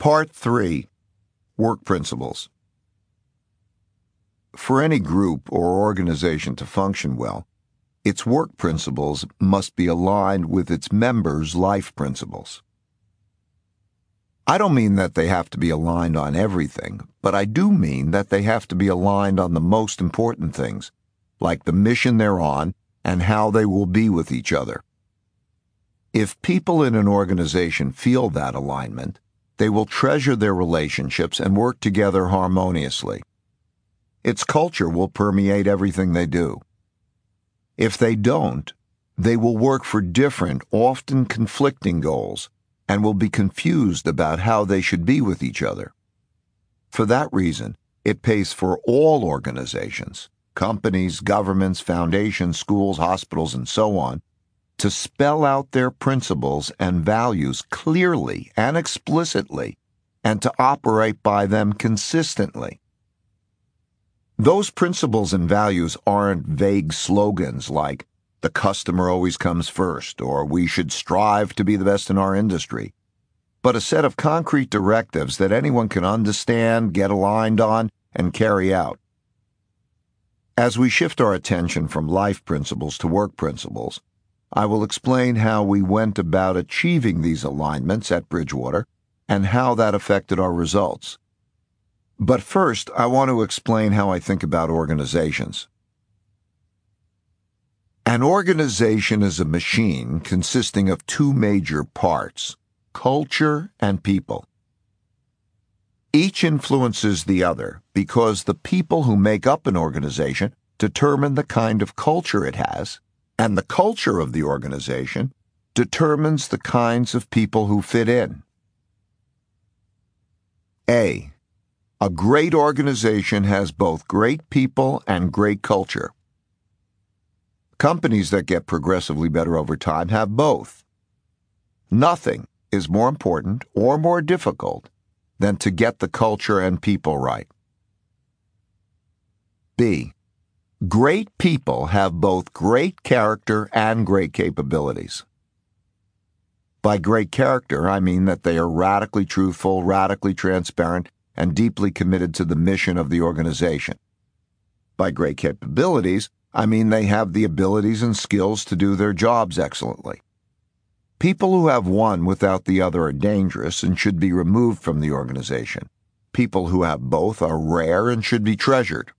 Part 3. Work Principles. For any group or organization to function well, its work principles must be aligned with its members' life principles. I don't mean that they have to be aligned on everything, but I do mean that they have to be aligned on the most important things, like the mission they're on and how they will be with each other. If people in an organization feel that alignment, they will treasure their relationships and work together harmoniously. Its culture will permeate everything they do. If they don't, they will work for different, often conflicting goals, and will be confused about how they should be with each other. For that reason, it pays for all organizations, companies, governments, foundations, schools, hospitals, and so on, to spell out their principles and values clearly and explicitly, and to operate by them consistently. Those principles and values aren't vague slogans like, "The customer always comes first," or "We should strive to be the best in our industry," but a set of concrete directives that anyone can understand, get aligned on, and carry out. As we shift our attention from life principles to work principles, I will explain how we went about achieving these alignments at Bridgewater and how that affected our results. But first, I want to explain how I think about organizations. An organization is a machine consisting of two major parts, culture and people. Each influences the other because the people who make up an organization determine the kind of culture it has, and the culture of the organization determines the kinds of people who fit in. A great organization has both great people and great culture. Companies that get progressively better over time have both. Nothing is more important or more difficult than to get the culture and people right. B. Great people have both great character and great capabilities. By great character, I mean that they are radically truthful, radically transparent, and deeply committed to the mission of the organization. By great capabilities, I mean they have the abilities and skills to do their jobs excellently. People who have one without the other are dangerous and should be removed from the organization. People who have both are rare and should be treasured.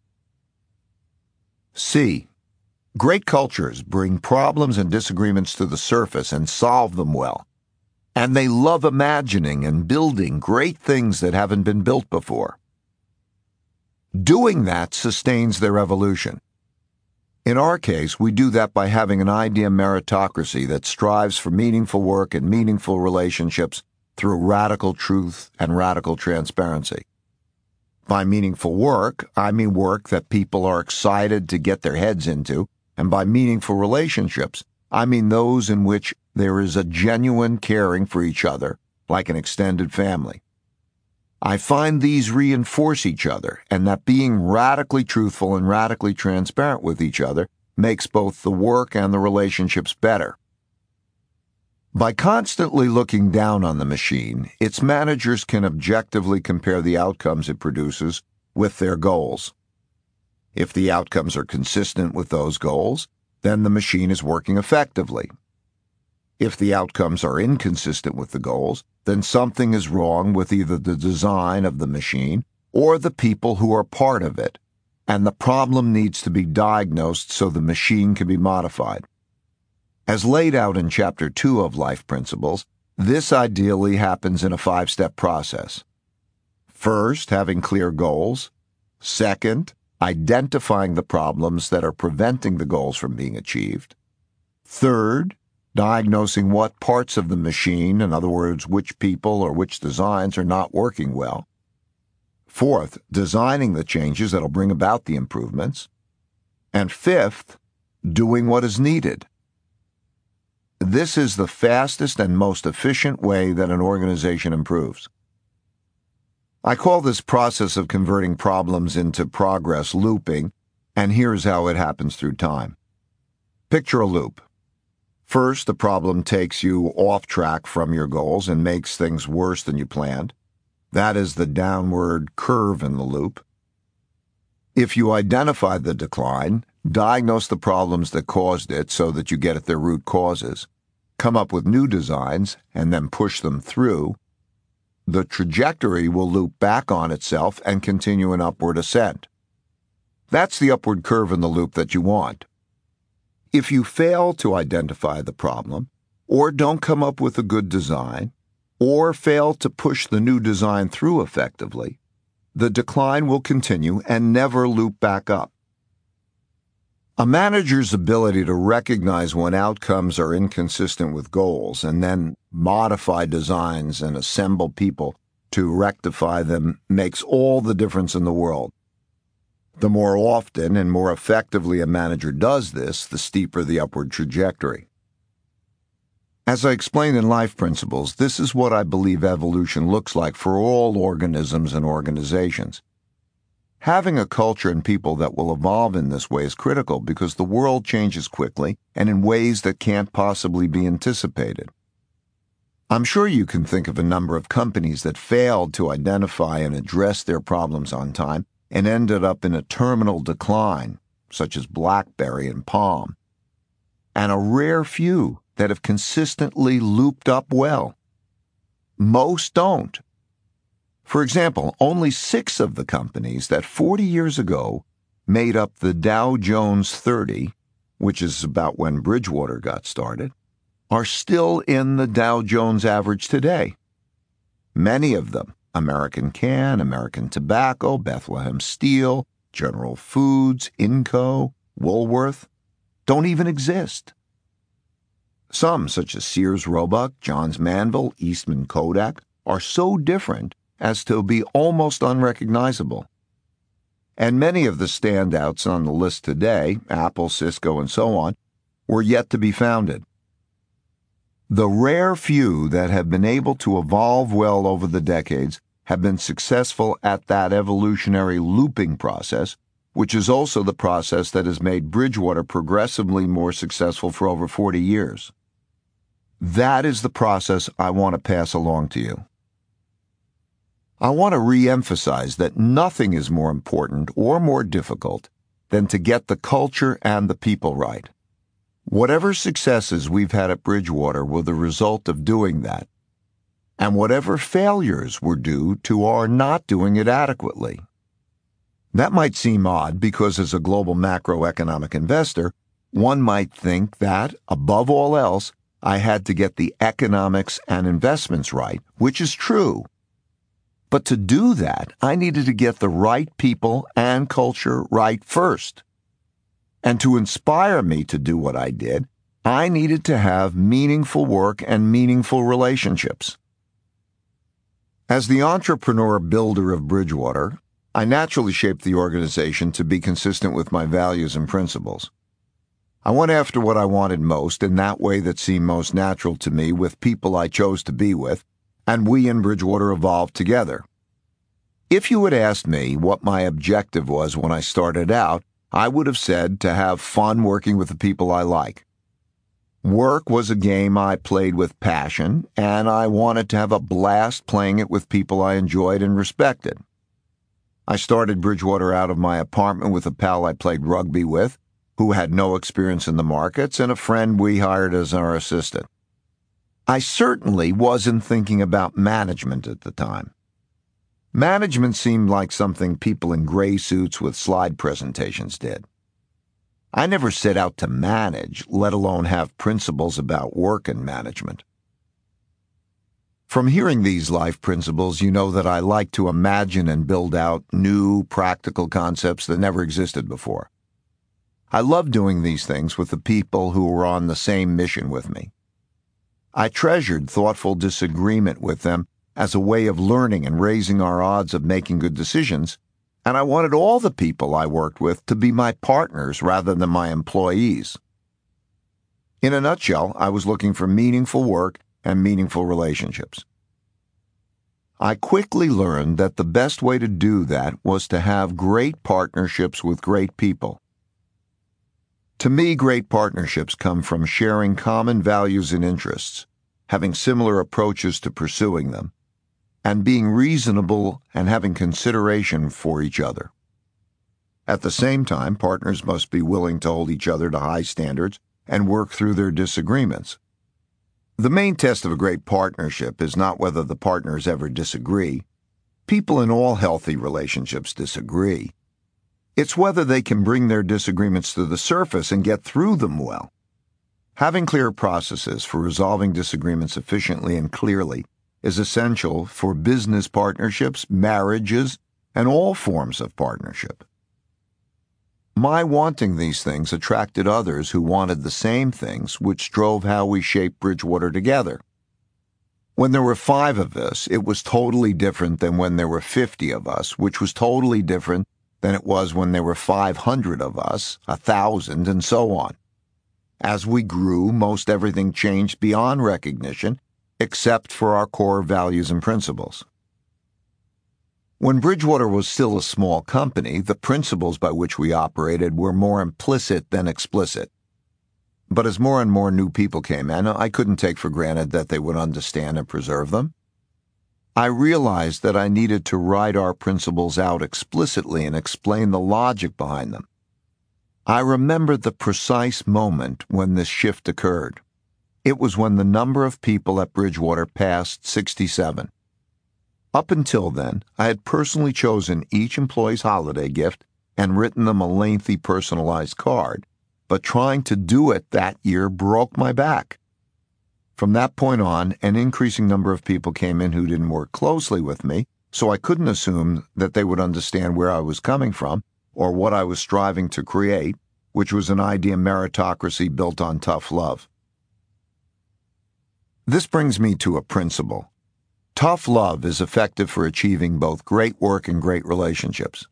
C. Great cultures bring problems and disagreements to the surface and solve them well. And they love imagining and building great things that haven't been built before. Doing that sustains their evolution. In our case, we do that by having an idea meritocracy that strives for meaningful work and meaningful relationships through radical truth and radical transparency. By meaningful work, I mean work that people are excited to get their heads into, and by meaningful relationships, I mean those in which there is a genuine caring for each other, like an extended family. I find these reinforce each other, and that being radically truthful and radically transparent with each other makes both the work and the relationships better. By constantly looking down on the machine, its managers can objectively compare the outcomes it produces with their goals. If the outcomes are consistent with those goals, then the machine is working effectively. If the outcomes are inconsistent with the goals, then something is wrong with either the design of the machine or the people who are part of it, and the problem needs to be diagnosed so the machine can be modified. As laid out in Chapter 2 of Life Principles, this ideally happens in a 5-step process. First, having clear goals. Second, identifying the problems that are preventing the goals from being achieved. Third, diagnosing what parts of the machine, in other words, which people or which designs, are not working well. Fourth, designing the changes that will bring about the improvements. And fifth, doing what is needed. This is the fastest and most efficient way that an organization improves. I call this process of converting problems into progress looping, and here's how it happens through time. Picture a loop. First, the problem takes you off track from your goals and makes things worse than you planned. That is the downward curve in the loop. If you identify the decline, diagnose the problems that caused it so that you get at their root causes, come up with new designs, and then push them through, the trajectory will loop back on itself and continue an upward ascent. That's the upward curve in the loop that you want. If you fail to identify the problem, or don't come up with a good design, or fail to push the new design through effectively, the decline will continue and never loop back up. A manager's ability to recognize when outcomes are inconsistent with goals and then modify designs and assemble people to rectify them makes all the difference in the world. The more often and more effectively a manager does this, the steeper the upward trajectory. As I explained in Life Principles, this is what I believe evolution looks like for all organisms and organizations. Having a culture and people that will evolve in this way is critical because the world changes quickly and in ways that can't possibly be anticipated. I'm sure you can think of a number of companies that failed to identify and address their problems on time and ended up in a terminal decline, such as BlackBerry and Palm, and a rare few that have consistently looped up well. Most don't. For example, only 6 of the companies that 40 years ago made up the Dow Jones 30, which is about when Bridgewater got started, are still in the Dow Jones average today. Many of them, American Can, American Tobacco, Bethlehem Steel, General Foods, Inco, Woolworth, don't even exist. Some, such as Sears Roebuck, Johns Manville, Eastman Kodak, are so different as to be almost unrecognizable. And many of the standouts on the list today, Apple, Cisco, and so on, were yet to be founded. The rare few that have been able to evolve well over the decades have been successful at that evolutionary looping process, which is also the process that has made Bridgewater progressively more successful for over 40 years. That is the process I want to pass along to you. I want to re-emphasize that nothing is more important or more difficult than to get the culture and the people right. Whatever successes we've had at Bridgewater were the result of doing that, and whatever failures were due to our not doing it adequately. That might seem odd because as a global macroeconomic investor, one might think that, above all else, I had to get the economics and investments right, which is true. But to do that, I needed to get the right people and culture right first. And to inspire me to do what I did, I needed to have meaningful work and meaningful relationships. As the entrepreneur builder of Bridgewater, I naturally shaped the organization to be consistent with my values and principles. I went after what I wanted most in that way that seemed most natural to me with people I chose to be with, and we in Bridgewater evolved together. If you had asked me what my objective was when I started out, I would have said to have fun working with the people I like. Work was a game I played with passion, and I wanted to have a blast playing it with people I enjoyed and respected. I started Bridgewater out of my apartment with a pal I played rugby with, who had no experience in the markets, and a friend we hired as our assistant. I certainly wasn't thinking about management at the time. Management seemed like something people in gray suits with slide presentations did. I never set out to manage, let alone have principles about work and management. From hearing these life principles, you know that I like to imagine and build out new, practical concepts that never existed before. I love doing these things with the people who were on the same mission with me. I treasured thoughtful disagreement with them as a way of learning and raising our odds of making good decisions, and I wanted all the people I worked with to be my partners rather than my employees. In a nutshell, I was looking for meaningful work and meaningful relationships. I quickly learned that the best way to do that was to have great partnerships with great people. To me, great partnerships come from sharing common values and interests, having similar approaches to pursuing them, and being reasonable and having consideration for each other. At the same time, partners must be willing to hold each other to high standards and work through their disagreements. The main test of a great partnership is not whether the partners ever disagree. People in all healthy relationships disagree. It's whether they can bring their disagreements to the surface and get through them well. Having clear processes for resolving disagreements efficiently and clearly is essential for business partnerships, marriages, and all forms of partnership. My wanting these things attracted others who wanted the same things, which drove how we shaped Bridgewater together. When there were 5 of us, it was totally different than when there were 50 of us, which was totally different than it was when there were 500 of us, 1,000, and so on. As we grew, most everything changed beyond recognition, except for our core values and principles. When Bridgewater was still a small company, the principles by which we operated were more implicit than explicit. But as more and more new people came in, I couldn't take for granted that they would understand and preserve them. I realized that I needed to write our principles out explicitly and explain the logic behind them. I remembered the precise moment when this shift occurred. It was when the number of people at Bridgewater passed 67. Up until then, I had personally chosen each employee's holiday gift and written them a lengthy personalized card, but trying to do it that year broke my back. From that point on, an increasing number of people came in who didn't work closely with me, so I couldn't assume that they would understand where I was coming from or what I was striving to create, which was an idea meritocracy built on tough love. This brings me to a principle. Tough love is effective for achieving both great work and great relationships.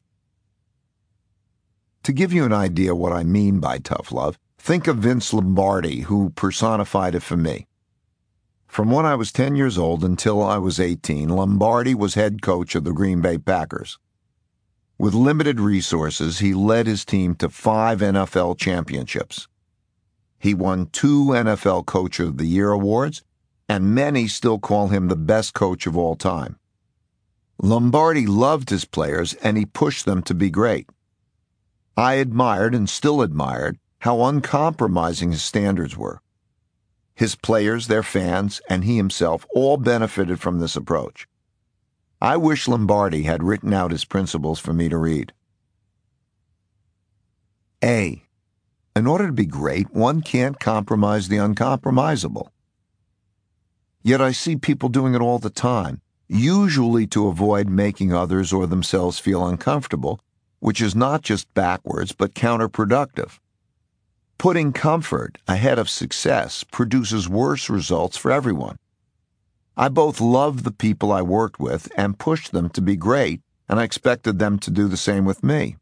To give you an idea what I mean by tough love, think of Vince Lombardi, who personified it for me. From when I was 10 years old until I was 18, Lombardi was head coach of the Green Bay Packers. With limited resources, he led his team to 5 NFL championships. He won 2 NFL Coach of the Year awards, and many still call him the best coach of all time. Lombardi loved his players, and he pushed them to be great. I admired and still admired how uncompromising his standards were. His players, their fans, and he himself all benefited from this approach. I wish Lombardi had written out his principles for me to read. A. In order to be great, one can't compromise the uncompromisable. Yet I see people doing it all the time, usually to avoid making others or themselves feel uncomfortable, which is not just backwards but counterproductive. Putting comfort ahead of success produces worse results for everyone. I both loved the people I worked with and pushed them to be great, and I expected them to do the same with me.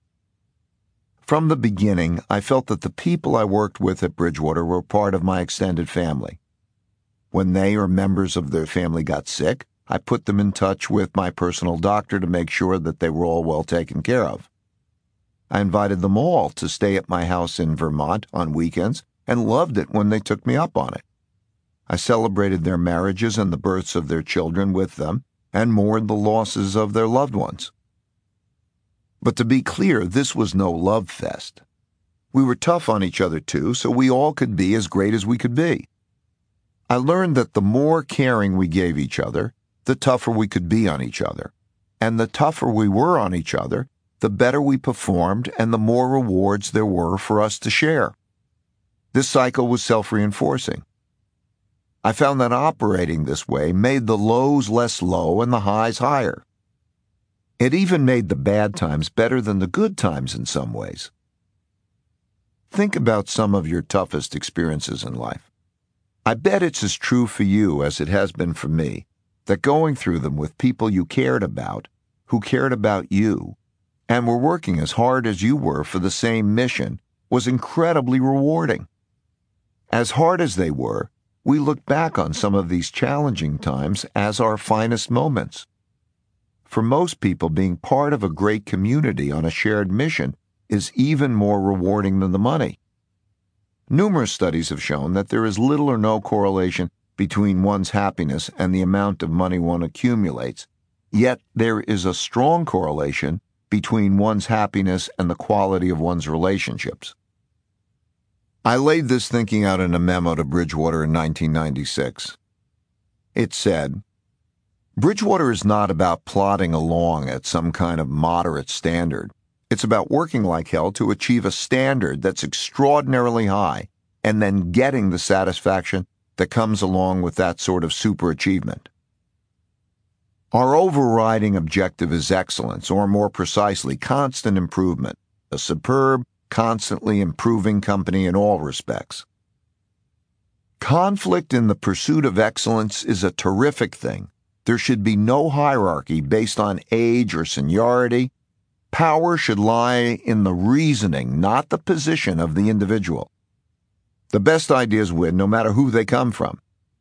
From the beginning, I felt that the people I worked with at Bridgewater were part of my extended family. When they or members of their family got sick, I put them in touch with my personal doctor to make sure that they were all well taken care of. I invited them all to stay at my house in Vermont on weekends and loved it when they took me up on it. I celebrated their marriages and the births of their children with them and mourned the losses of their loved ones. But to be clear, this was no love fest. We were tough on each other too, so we all could be as great as we could be. I learned that the more caring we gave each other, the tougher we could be on each other. And the tougher we were on each other, the better we performed and the more rewards there were for us to share. This cycle was self-reinforcing. I found that operating this way made the lows less low and the highs higher. It even made the bad times better than the good times in some ways. Think about some of your toughest experiences in life. I bet it's as true for you as it has been for me, that going through them with people you cared about, who cared about you, and were working as hard as you were for the same mission, was incredibly rewarding. As hard as they were, we look back on some of these challenging times as our finest moments. For most people, being part of a great community on a shared mission is even more rewarding than the money. Numerous studies have shown that there is little or no correlation between one's happiness and the amount of money one accumulates, yet there is a strong correlation between one's happiness and the quality of one's relationships. I laid this thinking out in a memo to Bridgewater in 1996. It said, Bridgewater is not about plodding along at some kind of moderate standard. It's about working like hell to achieve a standard that's extraordinarily high and then getting the satisfaction that comes along with that sort of superachievement. Our overriding objective is excellence, or more precisely, constant improvement, a superb, constantly improving company in all respects. Conflict in the pursuit of excellence is a terrific thing. There should be no hierarchy based on age or seniority. Power should lie in the reasoning, not the position of the individual. The best ideas win, no matter who they come from.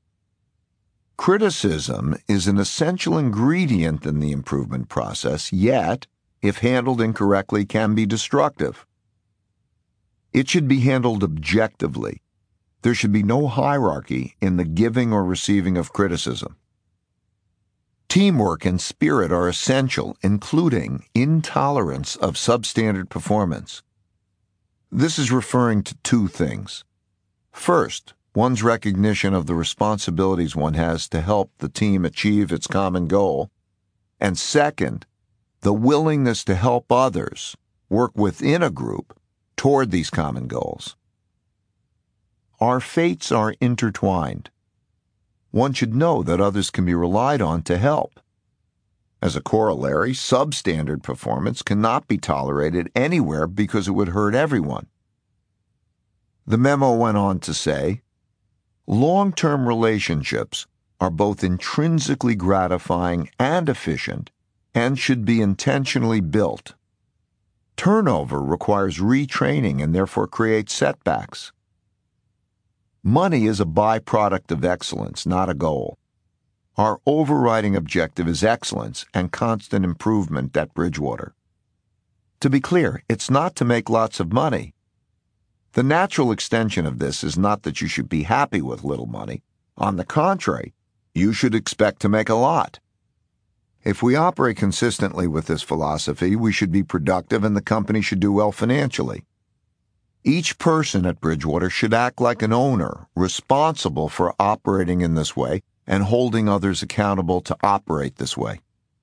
Criticism is an essential ingredient in the improvement process, yet, if handled incorrectly, can be destructive. It should be handled objectively. There should be no hierarchy in the giving or receiving of criticism. Teamwork and spirit are essential, including intolerance of substandard performance. This is referring to two things. First, one's recognition of the responsibilities one has to help the team achieve its common goal. And second, the willingness to help others work within a group toward these common goals. Our fates are intertwined. One should know that others can be relied on to help. As a corollary, substandard performance cannot be tolerated anywhere because it would hurt everyone. The memo went on to say, long-term relationships are both intrinsically gratifying and efficient and should be intentionally built. Turnover requires retraining and therefore creates setbacks. Money is a byproduct of excellence, not a goal. Our overriding objective is excellence and constant improvement at Bridgewater. To be clear, it's not to make lots of money. The natural extension of this is not that you should be happy with little money. On the contrary, you should expect to make a lot. If we operate consistently with this philosophy, we should be productive and the company should do well financially. Each person at Bridgewater should act like an owner, responsible for operating in this way and holding others accountable to operate this way.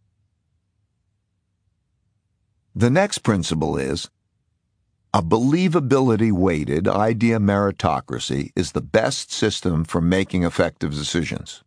The next principle is, a believability-weighted idea meritocracy is the best system for making effective decisions.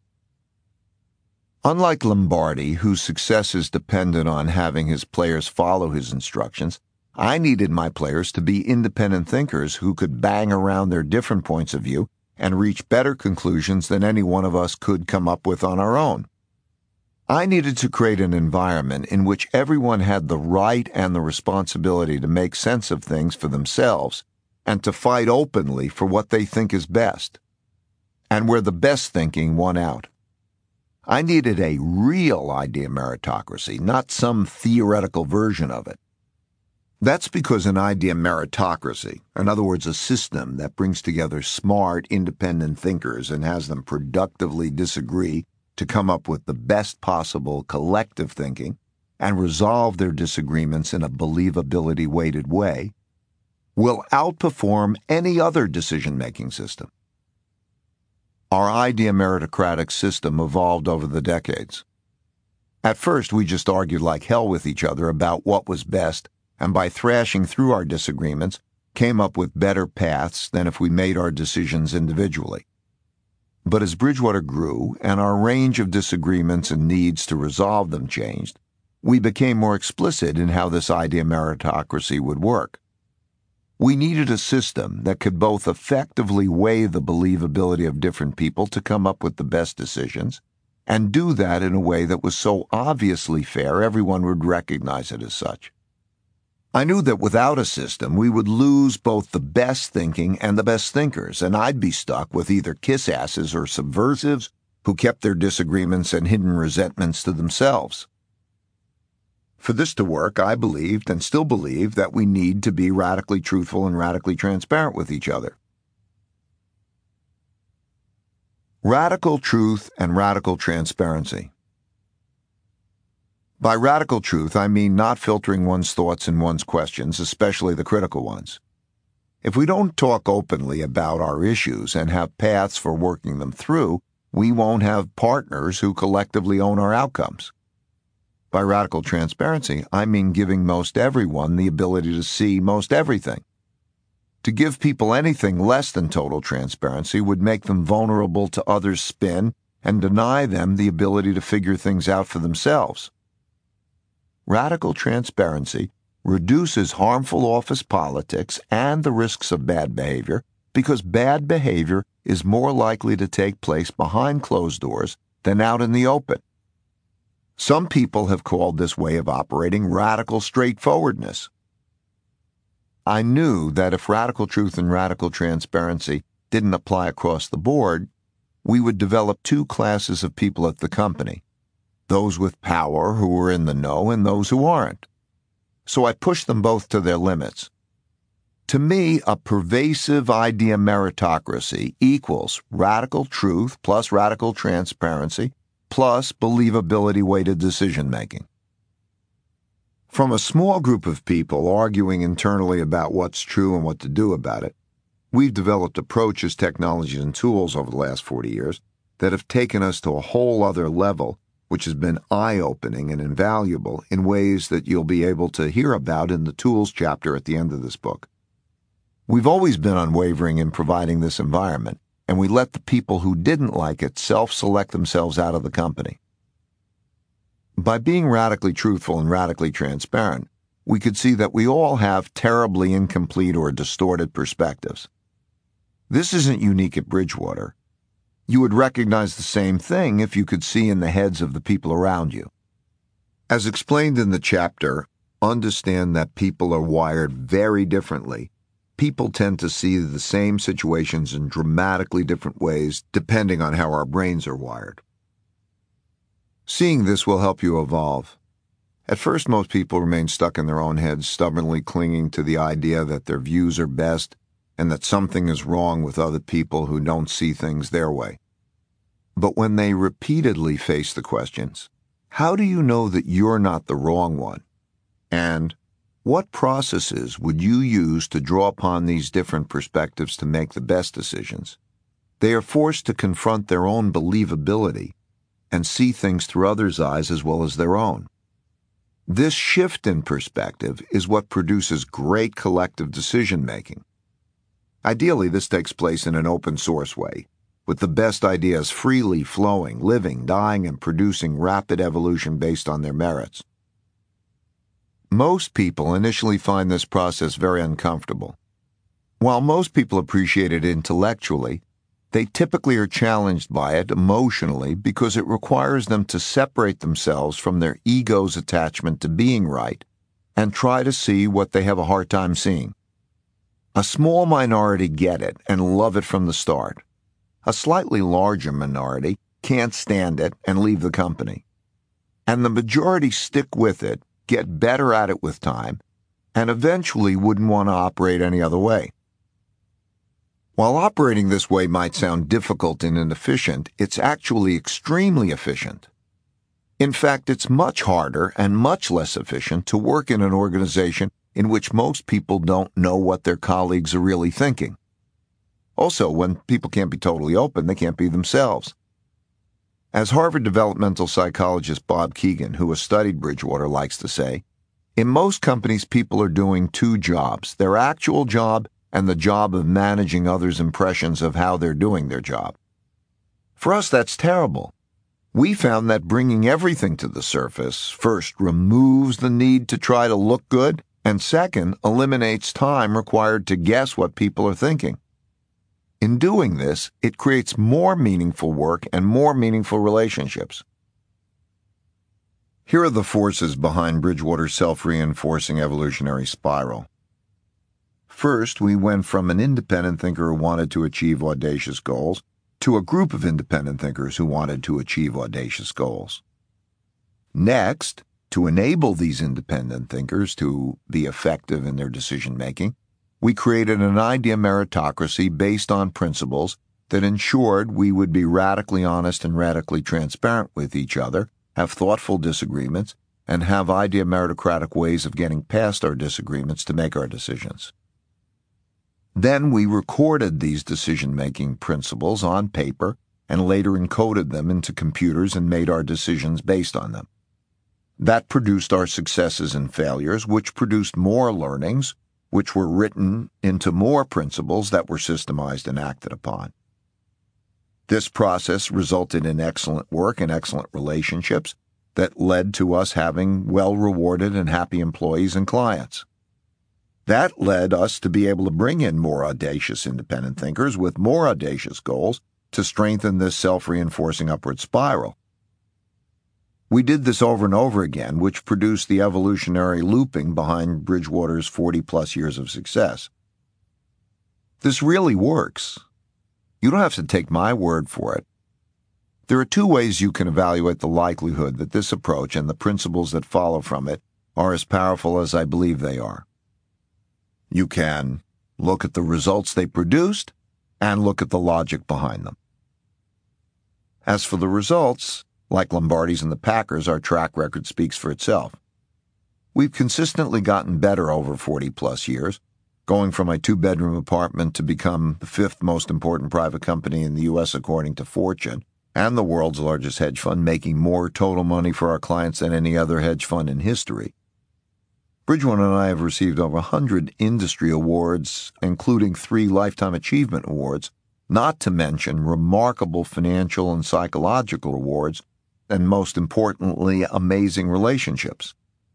Unlike Lombardi, whose success is dependent on having his players follow his instructions, I needed my players to be independent thinkers who could bang around their different points of view and reach better conclusions than any one of us could come up with on our own. I needed to create an environment in which everyone had the right and the responsibility to make sense of things for themselves and to fight openly for what they think is best, and where the best thinking won out. I needed a real idea meritocracy, not some theoretical version of it. That's because an idea meritocracy, in other words, a system that brings together smart, independent thinkers and has them productively disagree to come up with the best possible collective thinking and resolve their disagreements in a believability-weighted way, will outperform any other decision-making system. Our idea meritocratic system evolved over the decades. At first, we just argued like hell with each other about what was best, and by thrashing through our disagreements, came up with better paths than if we made our decisions individually. But as Bridgewater grew and our range of disagreements and needs to resolve them changed, we became more explicit in how this idea meritocracy would work. We needed a system that could both effectively weigh the believability of different people to come up with the best decisions, and do that in a way that was so obviously fair everyone would recognize it as such. I knew that without a system, we would lose both the best thinking and the best thinkers, and I'd be stuck with either kiss-asses or subversives who kept their disagreements and hidden resentments to themselves. For this to work, I believed and still believe that we need to be radically truthful and radically transparent with each other. Radical truth and radical transparency. By radical truth, I mean not filtering one's thoughts and one's questions, especially the critical ones. If we don't talk openly about our issues and have paths for working them through, we won't have partners who collectively own our outcomes. By radical transparency, I mean giving most everyone the ability to see most everything. To give people anything less than total transparency would make them vulnerable to others' spin and deny them the ability to figure things out for themselves. Radical transparency reduces harmful office politics and the risks of bad behavior because bad behavior is more likely to take place behind closed doors than out in the open. Some people have called this way of operating radical straightforwardness. I knew that if radical truth and radical transparency didn't apply across the board, we would develop two classes of people at the company, those with power who were in the know and those who aren't. So I pushed them both to their limits. To me, a pervasive idea meritocracy equals radical truth plus radical transparency plus believability-weighted decision-making. From a small group of people arguing internally about what's true and what to do about it, we've developed approaches, technologies, and tools over the last 40 years that have taken us to a whole other level, which has been eye-opening and invaluable in ways that you'll be able to hear about in the tools chapter at the end of this book. We've always been unwavering in providing this environment, and we let the people who didn't like it self-select themselves out of the company. By being radically truthful and radically transparent, we could see that we all have terribly incomplete or distorted perspectives. This isn't unique at Bridgewater. You would recognize the same thing if you could see in the heads of the people around you. As explained in the chapter, Understand that people are wired very differently. People tend to see the same situations in dramatically different ways depending on how our brains are wired. Seeing this will help you evolve. At first, most people remain stuck in their own heads, stubbornly clinging to the idea that their views are best and that something is wrong with other people who don't see things their way. But when they repeatedly face the questions, how do you know that you're not the wrong one? And what processes would you use to draw upon these different perspectives to make the best decisions? They are forced to confront their own believability and see things through others' eyes as well as their own. This shift in perspective is what produces great collective decision-making. Ideally, this takes place in an open-source way, with the best ideas freely flowing, living, dying, and producing rapid evolution based on their merits. Most people initially find this process very uncomfortable. While most people appreciate it intellectually, they typically are challenged by it emotionally because it requires them to separate themselves from their ego's attachment to being right and try to see what they have a hard time seeing. A small minority get it and love it from the start. A slightly larger minority can't stand it and leave the company. And the majority stick with it, get better at it with time, and eventually wouldn't want to operate any other way. While operating this way might sound difficult and inefficient, it's actually extremely efficient. In fact, it's much harder and much less efficient to work in an organization in which most people don't know what their colleagues are really thinking. Also, when people can't be totally open, they can't be themselves. As Harvard developmental psychologist Bob Keegan, who has studied Bridgewater, likes to say, in most companies, people are doing two jobs, their actual job and the job of managing others' impressions of how they're doing their job. For us, that's terrible. We found that bringing everything to the surface, first, removes the need to try to look good, and second, eliminates time required to guess what people are thinking. In doing this, it creates more meaningful work and more meaningful relationships. Here are the forces behind Bridgewater's self-reinforcing evolutionary spiral. First, we went from an independent thinker who wanted to achieve audacious goals to a group of independent thinkers who wanted to achieve audacious goals. Next, to enable these independent thinkers to be effective in their decision-making, we created an idea meritocracy based on principles that ensured we would be radically honest and radically transparent with each other, have thoughtful disagreements, and have idea meritocratic ways of getting past our disagreements to make our decisions. Then we recorded these decision-making principles on paper and later encoded them into computers and made our decisions based on them. That produced our successes and failures, which produced more learnings, which were written into more principles that were systemized and acted upon. This process resulted in excellent work and excellent relationships that led to us having well-rewarded and happy employees and clients. That led us to be able to bring in more audacious independent thinkers with more audacious goals to strengthen this self-reinforcing upward spiral. We did this over and over again, which produced the evolutionary looping behind Bridgewater's 40-plus years of success. This really works. You don't have to take my word for it. There are two ways you can evaluate the likelihood that this approach and the principles that follow from it are as powerful as I believe they are. You can look at the results they produced and look at the logic behind them. As for the results, like Lombardi's and the Packers, our track record speaks for itself. We've consistently gotten better over 40-plus years, going from a two-bedroom apartment to become the fifth most important private company in the U.S. according to Fortune, and the world's largest hedge fund, making more total money for our clients than any other hedge fund in history. Bridgewater and I have received over 100 industry awards, including 3 Lifetime Achievement Awards, not to mention remarkable financial and psychological awards, and most importantly, amazing relationships.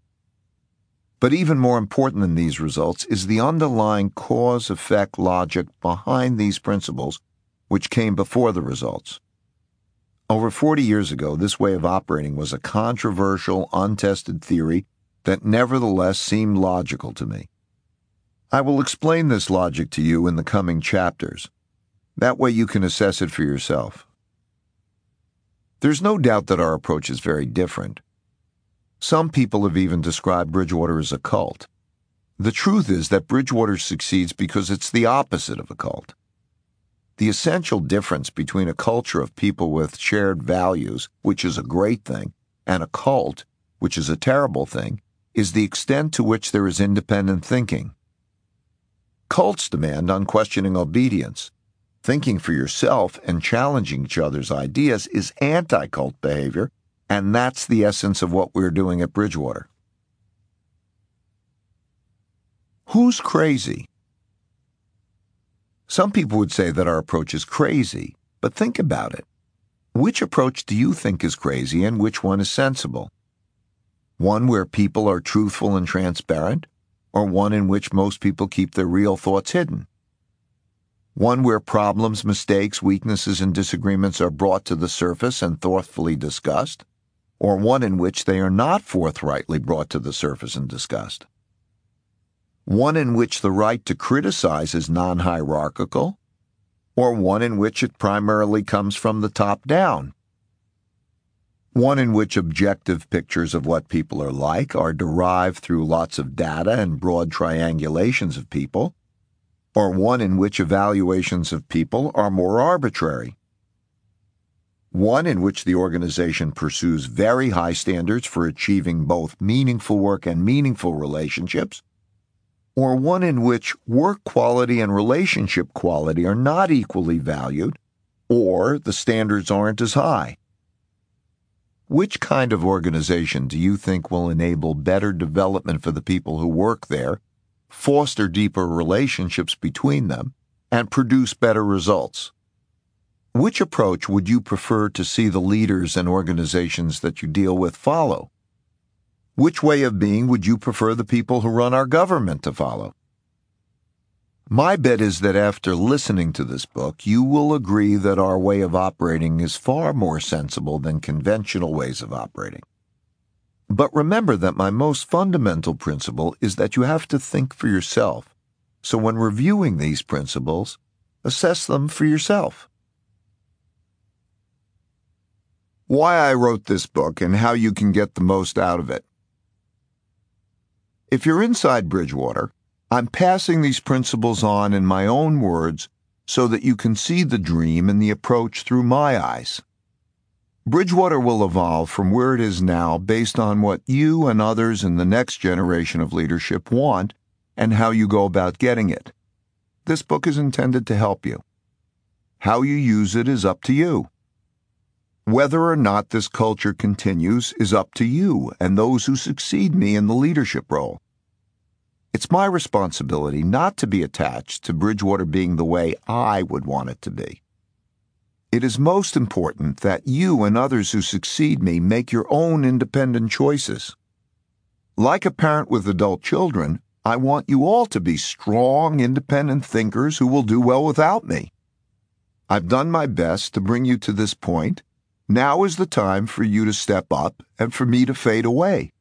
But even more important than these results is the underlying cause-effect logic behind these principles, which came before the results. Over 40 years ago, this way of operating was a controversial, untested theory that nevertheless seemed logical to me. I will explain this logic to you in the coming chapters. That way you can assess it for yourself. There's no doubt that our approach is very different. Some people have even described Bridgewater as a cult. The truth is that Bridgewater succeeds because it's the opposite of a cult. The essential difference between a culture of people with shared values, which is a great thing, and a cult, which is a terrible thing, is the extent to which there is independent thinking. Cults demand unquestioning obedience. Thinking for yourself and challenging each other's ideas is anti-cult behavior, and that's the essence of what we're doing at Bridgewater. Who's crazy? Some people would say that our approach is crazy, but think about it. Which approach do you think is crazy and which one is sensible? One where people are truthful and transparent, or one in which most people keep their real thoughts hidden? One where problems, mistakes, weaknesses, and disagreements are brought to the surface and thoughtfully discussed, or one in which they are not forthrightly brought to the surface and discussed? One in which the right to criticize is non-hierarchical, or one in which it primarily comes from the top down? One in which objective pictures of what people are like are derived through lots of data and broad triangulations of people, or one in which evaluations of people are more arbitrary? One in which the organization pursues very high standards for achieving both meaningful work and meaningful relationships, or one in which work quality and relationship quality are not equally valued, or the standards aren't as high? Which kind of organization do you think will enable better development for the people who work there, foster deeper relationships between them, and produce better results? Which approach would you prefer to see the leaders and organizations that you deal with follow? Which way of being would you prefer the people who run our government to follow? My bet is that after listening to this book, you will agree that our way of operating is far more sensible than conventional ways of operating. But remember that my most fundamental principle is that you have to think for yourself. So when reviewing these principles, assess them for yourself. Why I wrote this book and how you can get the most out of it. If you're inside Bridgewater, I'm passing these principles on in my own words so that you can see the dream and the approach through my eyes. Bridgewater will evolve from where it is now based on what you and others in the next generation of leadership want and how you go about getting it. This book is intended to help you. How you use it is up to you. Whether or not this culture continues is up to you and those who succeed me in the leadership role. It's my responsibility not to be attached to Bridgewater being the way I would want it to be. It is most important that you and others who succeed me make your own independent choices. Like a parent with adult children, I want you all to be strong, independent thinkers who will do well without me. I've done my best to bring you to this point. Now is the time for you to step up and for me to fade away.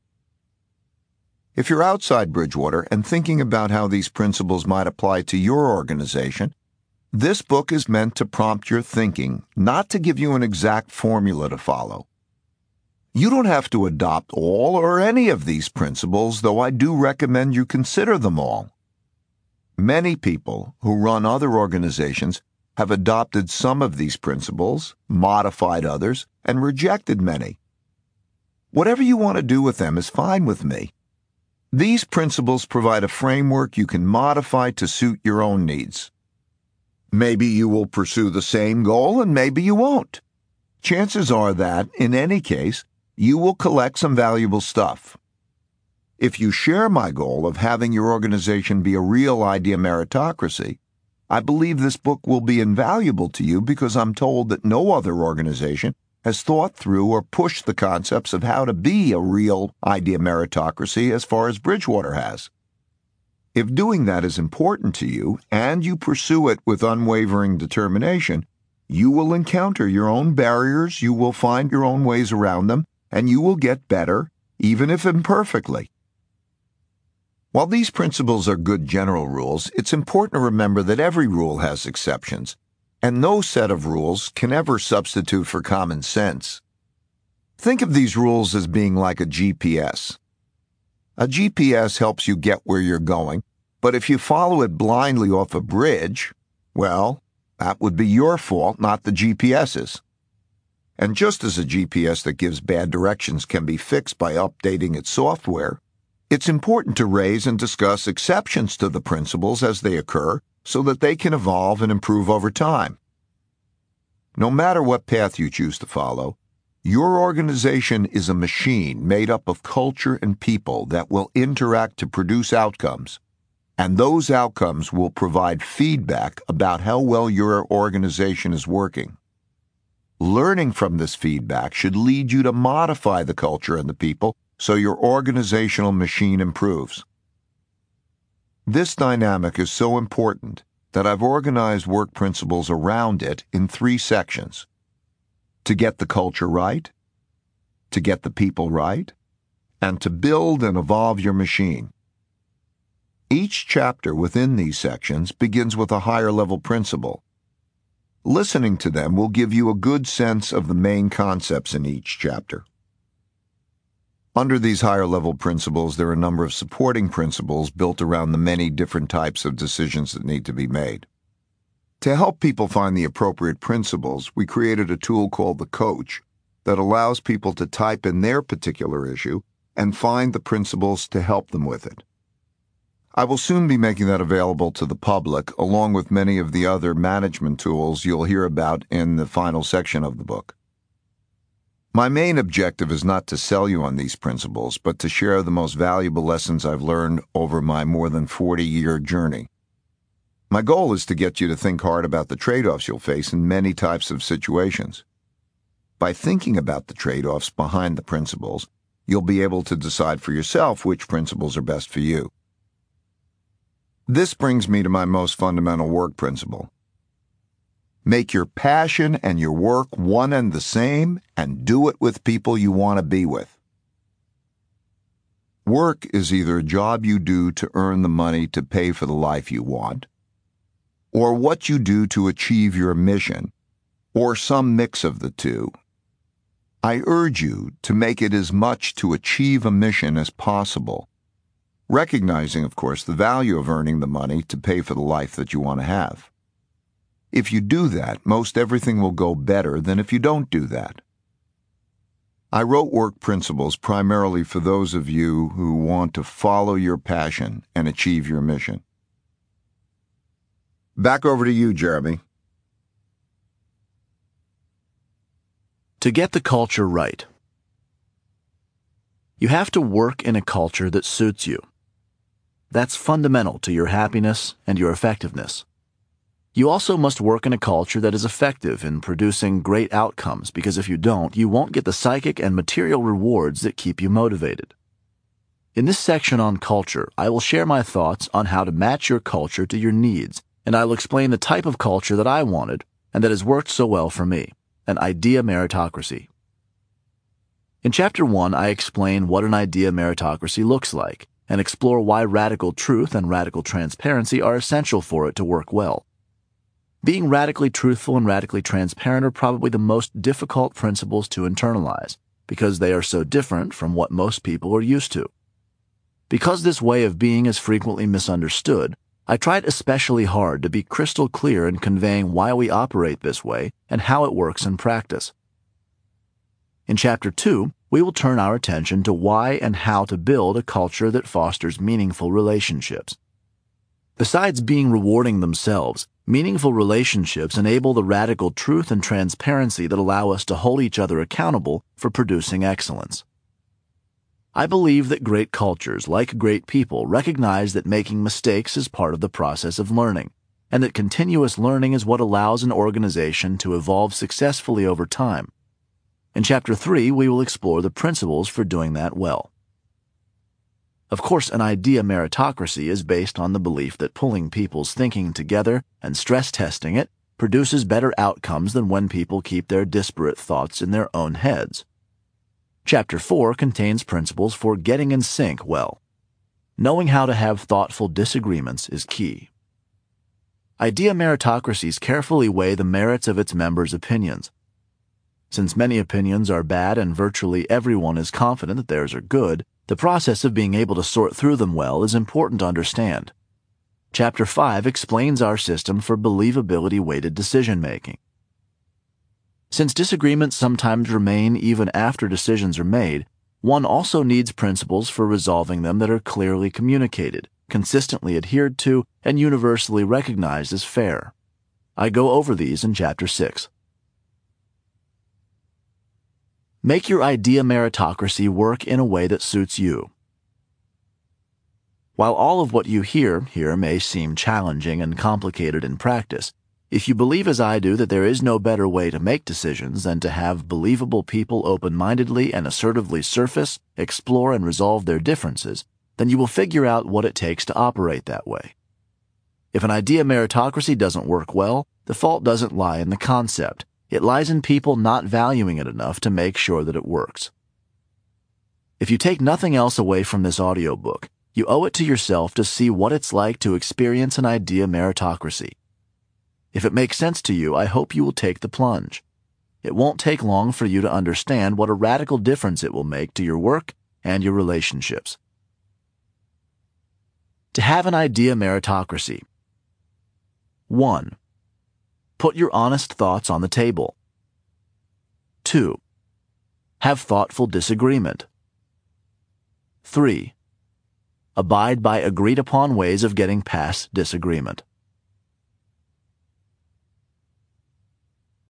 If you're outside Bridgewater and thinking about how these principles might apply to your organization, this book is meant to prompt your thinking, not to give you an exact formula to follow. You don't have to adopt all or any of these principles, though I do recommend you consider them all. Many people who run other organizations have adopted some of these principles, modified others, and rejected many. Whatever you want to do with them is fine with me. These principles provide a framework you can modify to suit your own needs. Maybe you will pursue the same goal and maybe you won't. Chances are that, in any case, you will collect some valuable stuff. If you share my goal of having your organization be a real idea meritocracy, I believe this book will be invaluable to you because I'm told that no other organization has thought through or pushed the concepts of how to be a real idea meritocracy as far as Bridgewater has. If doing that is important to you and you pursue it with unwavering determination, you will encounter your own barriers, you will find your own ways around them, and you will get better, even if imperfectly. While these principles are good general rules, it's important to remember that every rule has exceptions, and no set of rules can ever substitute for common sense. Think of these rules as being like a GPS. A GPS helps you get where you're going, but if you follow it blindly off a bridge, well, that would be your fault, not the GPS's. And just as a GPS that gives bad directions can be fixed by updating its software, it's important to raise and discuss exceptions to the principles as they occur so that they can evolve and improve over time. No matter what path you choose to follow, your organization is a machine made up of culture and people that will interact to produce outcomes, and those outcomes will provide feedback about how well your organization is working. Learning from this feedback should lead you to modify the culture and the people so your organizational machine improves. This dynamic is so important that I've organized work principles around it in 3 sections: to get the culture right, to get the people right, and to build and evolve your machine. Each chapter within these sections begins with a higher-level principle. Listening to them will give you a good sense of the main concepts in each chapter. Under these higher-level principles, there are a number of supporting principles built around the many different types of decisions that need to be made. To help people find the appropriate principles, we created a tool called the Coach that allows people to type in their particular issue and find the principles to help them with it. I will soon be making that available to the public, along with many of the other management tools you'll hear about in the final section of the book. My main objective is not to sell you on these principles, but to share the most valuable lessons I've learned over my more than 40-year journey. My goal is to get you to think hard about the trade-offs you'll face in many types of situations. By thinking about the trade-offs behind the principles, you'll be able to decide for yourself which principles are best for you. This brings me to my most fundamental work principle. Make your passion and your work one and the same, and do it with people you want to be with. Work is either a job you do to earn the money to pay for the life you want, or what you do to achieve your mission, or some mix of the two. I urge you to make it as much to achieve a mission as possible, recognizing, of course, the value of earning the money to pay for the life that you want to have. If you do that, most everything will go better than if you don't do that. I wrote Work Principles primarily for those of you who want to follow your passion and achieve your mission. Back over to you, Jeremy. To get the culture right. You have to work in a culture that suits you. That's fundamental to your happiness and your effectiveness. You also must work in a culture that is effective in producing great outcomes, because if you don't, you won't get the psychic and material rewards that keep you motivated. In this section on culture, I will share my thoughts on how to match your culture to your needs, and I will explain the type of culture that I wanted and that has worked so well for me, an idea meritocracy. In Chapter 1, I explain what an idea meritocracy looks like and explore why radical truth and radical transparency are essential for it to work well. Being radically truthful and radically transparent are probably the most difficult principles to internalize because they are so different from what most people are used to. Because this way of being is frequently misunderstood, I tried especially hard to be crystal clear in conveying why we operate this way and how it works in practice. In Chapter 2, we will turn our attention to why and how to build a culture that fosters meaningful relationships. Besides being rewarding themselves, meaningful relationships enable the radical truth and transparency that allow us to hold each other accountable for producing excellence. I believe that great cultures, like great people, recognize that making mistakes is part of the process of learning, and that continuous learning is what allows an organization to evolve successfully over time. In Chapter 3, we will explore the principles for doing that well. Of course, an idea meritocracy is based on the belief that pulling people's thinking together and stress testing it produces better outcomes than when people keep their disparate thoughts in their own heads. Chapter 4 contains principles for getting in sync well. Knowing how to have thoughtful disagreements is key. Idea meritocracies carefully weigh the merits of its members' opinions. Since many opinions are bad and virtually everyone is confident that theirs are good, the process of being able to sort through them well is important to understand. Chapter 5 explains our system for believability-weighted decision-making. Since disagreements sometimes remain even after decisions are made, one also needs principles for resolving them that are clearly communicated, consistently adhered to, and universally recognized as fair. I go over these in Chapter 6. Make your idea meritocracy work in a way that suits you. While all of what you hear here may seem challenging and complicated in practice, if you believe as I do that there is no better way to make decisions than to have believable people open-mindedly and assertively surface, explore, and resolve their differences, then you will figure out what it takes to operate that way. If an idea meritocracy doesn't work well, the fault doesn't lie in the concept. It lies in people not valuing it enough to make sure that it works. If you take nothing else away from this audiobook, you owe it to yourself to see what it's like to experience an idea meritocracy. If it makes sense to you, I hope you will take the plunge. It won't take long for you to understand what a radical difference it will make to your work and your relationships. To have an idea meritocracy. 1. Put your honest thoughts on the table. 2. Have thoughtful disagreement. 3. Abide by agreed-upon ways of getting past disagreement.